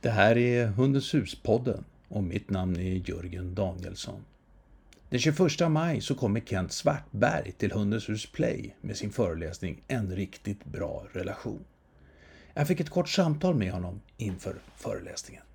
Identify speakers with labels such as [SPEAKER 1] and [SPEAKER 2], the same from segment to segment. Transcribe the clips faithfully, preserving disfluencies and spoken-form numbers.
[SPEAKER 1] Det här är Hundens hus-podden och mitt namn är Jörgen Danielsson. Den tjugoförsta maj så kommer Kent Svartberg till Hundens hus Play med sin föreläsning En riktigt bra relation. Jag fick ett kort samtal med honom inför föreläsningen.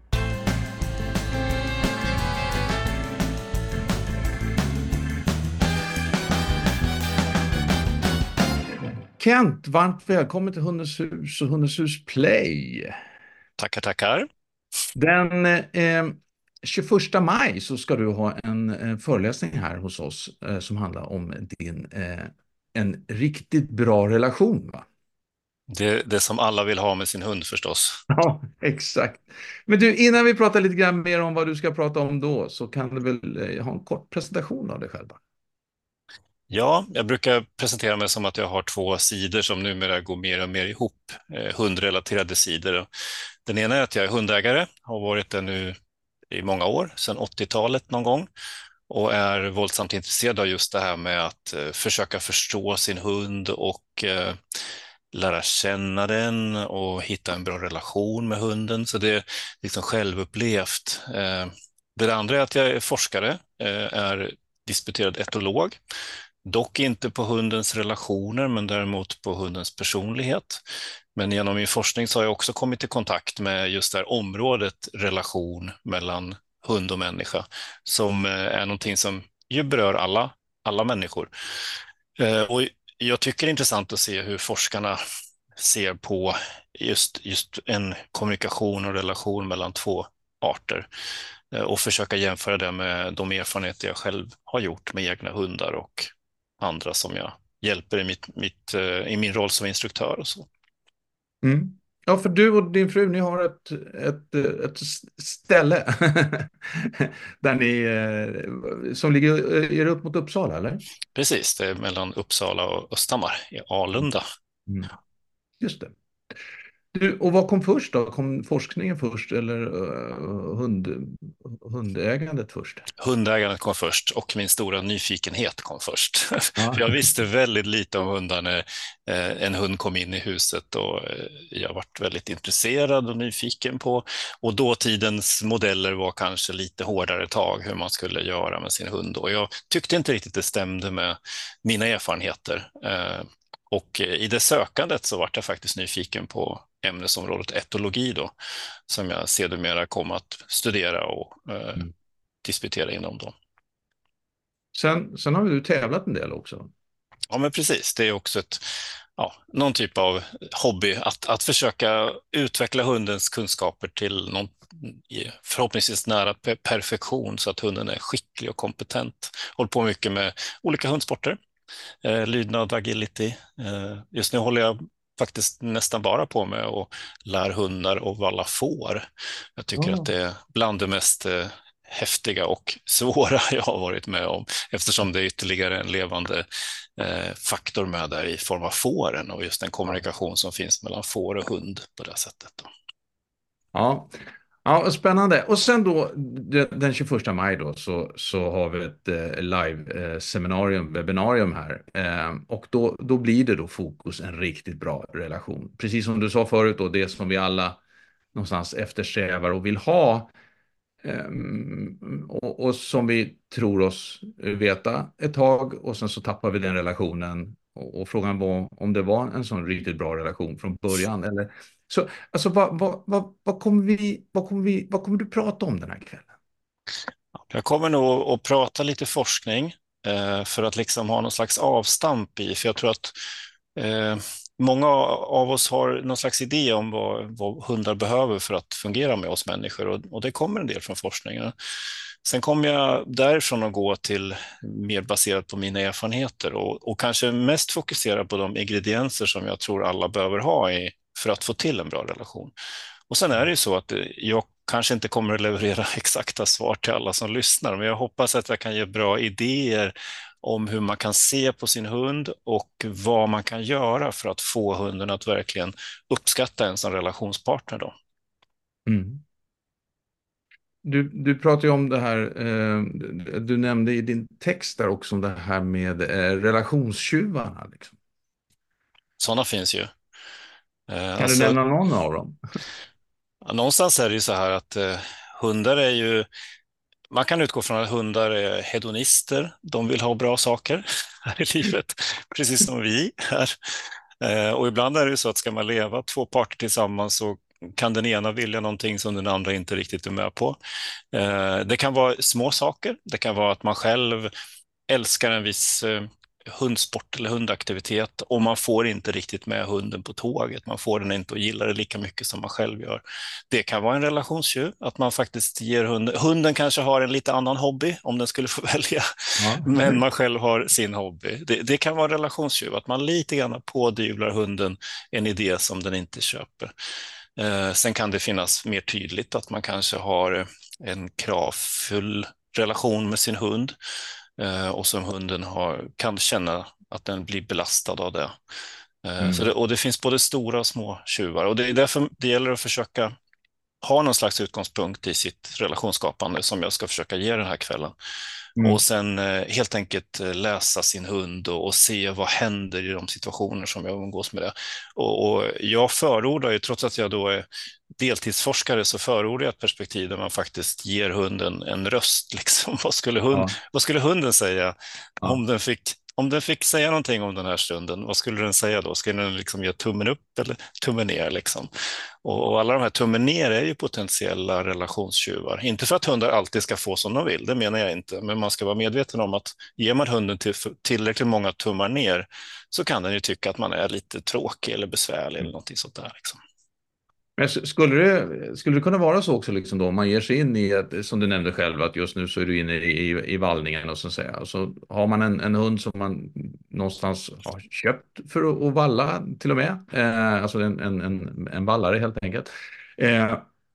[SPEAKER 1] Kent, varmt välkommen till Hundens hus och Hundens hus Play.
[SPEAKER 2] Tackar, tackar.
[SPEAKER 1] Den eh, tjugoförsta maj så ska du ha en eh, föreläsning här hos oss eh, som handlar om din eh, en riktigt bra relation, va?
[SPEAKER 2] Det, det som alla vill ha med sin hund förstås.
[SPEAKER 1] Ja, exakt. Men du, innan vi pratar lite grann mer om vad du ska prata om då så kan du väl eh, ha en kort presentation av dig själv?
[SPEAKER 2] Ja, jag brukar presentera mig som att jag har två sidor som numera går mer och mer ihop, eh, hundrelaterade sidor. Den ena är att jag är hundägare, har varit det nu i många år, sedan åttiotalet någon gång, och är våldsamt intresserad av just det här med att eh, försöka förstå sin hund och eh, lära känna den och hitta en bra relation med hunden. Så det är liksom självupplevt. Eh, det andra är att jag är forskare, eh, är disputerad etolog. Dock inte på hundens relationer, men däremot på hundens personlighet. Men genom min forskning så har jag också kommit i kontakt med just det här området relation mellan hund och människa, som eh, är någonting som ju berör alla, alla människor. Eh, Och jag tycker det är intressant att se hur forskarna ser på just, just en kommunikation och relation mellan två arter eh, och försöka jämföra det med de erfarenheter jag själv har gjort med egna hundar och andra som jag hjälper i, mitt, mitt, eh, i min roll som instruktör och så.
[SPEAKER 1] Mm. Ja, för du och din fru, ni har ett, ett, ett ställe där ni, eh, som ligger er upp mot Uppsala, eller?
[SPEAKER 2] Precis, det är mellan Uppsala och Östhammar i Alunda.
[SPEAKER 1] Mm. Just det. Du, och vad kom först då? Kom forskningen först eller uh, hund, hundägandet först?
[SPEAKER 2] Hundägandet kom först och min stora nyfikenhet kom först.
[SPEAKER 1] Ja.
[SPEAKER 2] För jag visste väldigt lite om hundar när eh, en hund kom in i huset, och eh, jag varit väldigt intresserad och nyfiken på. Och dåtidens modeller var kanske lite hårdare tag hur man skulle göra med sin hund. Och jag tyckte inte riktigt det stämde med mina erfarenheter. Eh, och i det sökandet så var jag faktiskt nyfiken på ämnesområdet etologi då, som jag sedermera kom att studera och eh,
[SPEAKER 1] Mm.
[SPEAKER 2] disputera inom dem.
[SPEAKER 1] Sen, sen har du tävlat en del också.
[SPEAKER 2] Ja, men precis. Det är också ett, ja, någon typ av hobby att, att försöka utveckla hundens kunskaper till någon förhoppningsvis nära perfektion så att hunden är skicklig och kompetent. Håller på mycket med olika hundsporter, eh, lydnad, agility. Eh, just nu håller jag faktiskt nästan bara på med och lär hundar att valla får. Jag tycker att
[SPEAKER 1] Ja.
[SPEAKER 2] det är bland det mest eh, häftiga och svåra jag har varit med om, eftersom det är ytterligare en levande eh, faktor med där i form av fåren och just den kommunikation som finns mellan får och hund på det sättet då.
[SPEAKER 1] Ja. Ja, spännande. Och sen då de- den tjugoförsta maj då så, så har vi ett eh, live-seminarium, webbinarium här. Eh, och då, då blir det då fokus en riktigt bra relation. Precis som du sa förut då, det som vi alla någonstans eftersträvar och vill ha. Ehm, och, och som vi tror oss veta ett tag och sen så tappar vi den relationen. Och, och frågan var om det var en sån riktigt bra relation från början. Eller, så, alltså, vad, vad, vad, vad, kommer vi, vad, kommer vi, vad kommer du prata om den här kvällen?
[SPEAKER 2] Jag kommer nog att prata lite forskning eh, för att liksom ha någon slags avstamp i, för jag tror att eh, många av oss har någon slags idé om vad, vad hundar behöver för att fungera med oss människor, och, och det kommer en del från forskningen. Sen kommer jag därifrån att gå till mer baserat på mina erfarenheter och, och kanske mest fokusera på de ingredienser som jag tror alla behöver ha i, för att få till en bra relation. Och sen är det ju så att jag kanske inte kommer att leverera exakta svar till alla som lyssnar, men jag hoppas att jag kan ge bra idéer om hur man kan se på sin hund och vad man kan göra för att få hunden att verkligen uppskatta en som relationspartner då.
[SPEAKER 1] Mm. Du, du pratar ju om det här, eh, du nämnde i din text där också om det här med eh, relationstjuvarna. Liksom.
[SPEAKER 2] Sådana finns ju. Eh,
[SPEAKER 1] Kan du
[SPEAKER 2] alltså,
[SPEAKER 1] nämna någon av dem?
[SPEAKER 2] Ja, någonstans är det ju så här att eh, hundar är ju, man kan utgå från att hundar är hedonister. De vill ha bra saker här i livet, precis som vi här. Eh, och ibland är det ju så att ska man leva två parter tillsammans så kan den ena vilja någonting som den andra inte riktigt är med på. Eh, det kan vara små saker. Det kan vara att man själv älskar en viss eh, hundsport eller hundaktivitet och man får inte riktigt med hunden på tåget. Man får den inte att gilla det lika mycket som man själv gör. Det kan vara en relationstjuv, att man faktiskt ger hunden... Hunden kanske har en lite annan hobby om den skulle få välja,
[SPEAKER 1] Ja.
[SPEAKER 2] men man själv har sin hobby. Det, det kan vara en relationstjuv, att man lite grann pådyvlar hunden en idé som den inte köper. Eh, sen kan det finnas mer tydligt att man kanske har en kravfull relation med sin hund. Och som hunden har, kan känna att den blir belastad av det. Mm. Så det. Och det finns både stora och små tjuvar. Och det är därför det gäller att försöka ha någon slags utgångspunkt i sitt relationsskapande som jag ska försöka ge den här kvällen. Mm. Och sen eh, helt enkelt läsa sin hund och, och se vad händer i de situationer som jag umgås med det. Och, och jag förordar ju, trots att jag då är deltidsforskare, så förordar jag ett perspektiv där man faktiskt ger hunden en röst. Liksom. Vad, skulle hund, ja. vad skulle hunden säga ja. om den fick Om den fick säga någonting om den här stunden, vad skulle den säga då? Skulle den liksom ge tummen upp eller tummen ner? Liksom? Och, och alla de här tummen ner är ju potentiella relationstjuvar. Inte för att hundar alltid ska få som de vill, det menar jag inte. Men man ska vara medveten om att ger man hunden till, tillräckligt många tummar ner så kan den ju tycka att man är lite tråkig eller besvärlig eller någonting sånt där. Liksom.
[SPEAKER 1] Men skulle det, skulle det kunna vara så också liksom då, om man ger sig in i, ett, som du nämnde själv, att just nu så är du inne i, i, i vallningen och så att säga. Och så har man en, en hund som man någonstans har köpt för att, att valla till och med. Eh, alltså en, en, en, en vallare helt enkelt. Eh,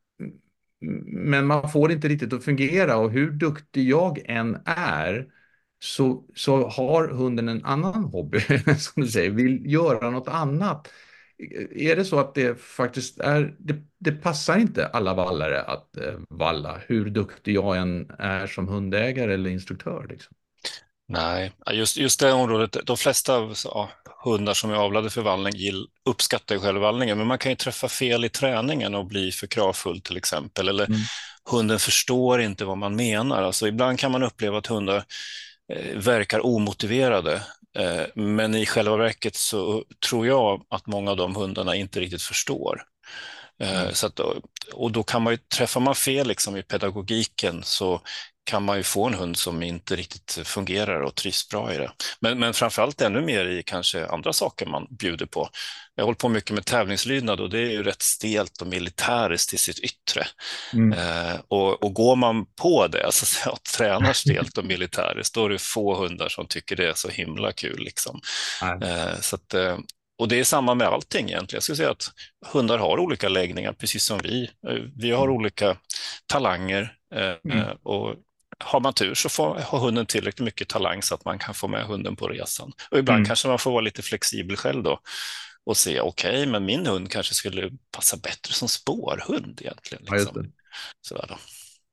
[SPEAKER 1] men man får det inte riktigt att fungera, och hur duktig jag än är så, så har hunden en annan hobby, som du säger, vill göra något annat. Är det så att det faktiskt är, det, det passar inte alla vallare att eh, valla, hur duktig jag än är som hundägare eller instruktör liksom?
[SPEAKER 2] Nej, just, just det området, de flesta ja, hundar som är avlade för vallning uppskattar ju själva vallningen, men man kan ju träffa fel i träningen och bli för kravfull till exempel, eller mm. hunden förstår inte vad man menar. Alltså ibland kan man uppleva att hundar eh, verkar omotiverade, eh, men i själva verket så tror jag att många av de hundarna inte riktigt förstår. Mm. Så att, och då kan man ju, träffar man fel liksom i pedagogiken så kan man ju få en hund som inte riktigt fungerar och trivs bra i det. Men, men framförallt ännu mer i kanske andra saker man bjuder på. Jag håller på mycket med tävlingslydnad och det är ju rätt stelt och militäriskt i sitt yttre. Mm. Eh, och, och går man på det, alltså att tränar stelt och militäriskt, då är det få hundar som tycker det är så himla kul. Liksom. Mm. Eh, så att, eh, och det är samma med allting egentligen. Jag skulle säga att hundar har olika läggningar, precis som vi. Vi har mm. olika talanger eh, mm. och har man tur så får, har hunden tillräckligt mycket talang så att man kan få med hunden på resan. Och ibland mm. kanske man får vara lite flexibel själv då och se, okej, okay, men min hund kanske skulle passa bättre som spårhund egentligen. Liksom. Ja, sådär då.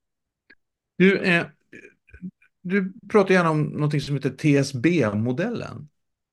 [SPEAKER 1] Du, eh, du pratar gärna om något som heter T S B-modellen.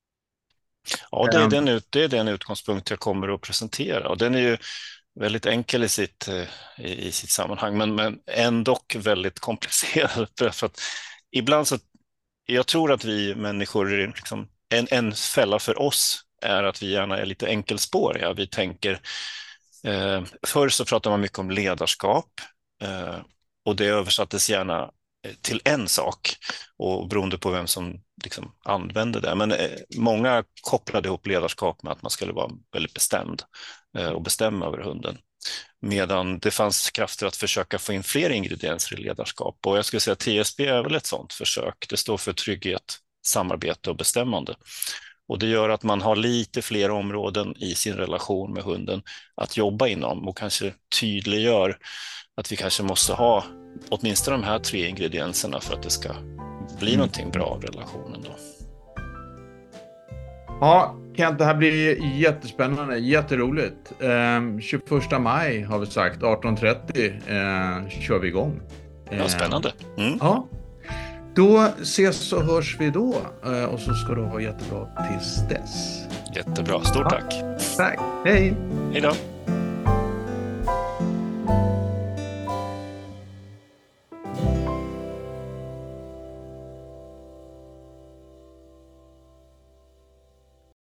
[SPEAKER 2] Ja, det är, den, det är den utgångspunkt jag kommer att presentera. Och den är ju väldigt enkel i sitt, i sitt sammanhang, men, men ändå väldigt komplicerad. För att ibland så, jag tror att vi människor, liksom, en, en fälla för oss är att vi gärna är lite enkelspåriga. Vi tänker, eh, förr så pratar man mycket om ledarskap eh, och det översattes gärna till en sak och beroende på vem som liksom använde det. Men eh, många kopplade ihop ledarskap med att man skulle vara väldigt bestämd eh, och bestämma över hunden. Medan det fanns krafter att försöka få in fler ingredienser i ledarskap. Och jag skulle säga att T S B är väl ett sådant försök. Det står för trygghet, samarbete och bestämmande. Och det gör att man har lite fler områden i sin relation med hunden att jobba inom och kanske tydliggör att vi kanske måste ha åtminstone de här tre ingredienserna för att det ska bli mm. någonting bra av relationen då.
[SPEAKER 1] Ja, Kent, det här blir jättespännande, jätteroligt. Eh, tjugoförsta maj har vi sagt, arton trettio eh, kör vi igång.
[SPEAKER 2] Eh, ja, spännande. Mm.
[SPEAKER 1] Ja, då ses och hörs vi då eh, och så ska du ha jättebra tills dess.
[SPEAKER 2] Jättebra, stort
[SPEAKER 1] ja.
[SPEAKER 2] tack.
[SPEAKER 1] Tack, hej.
[SPEAKER 2] Hej då.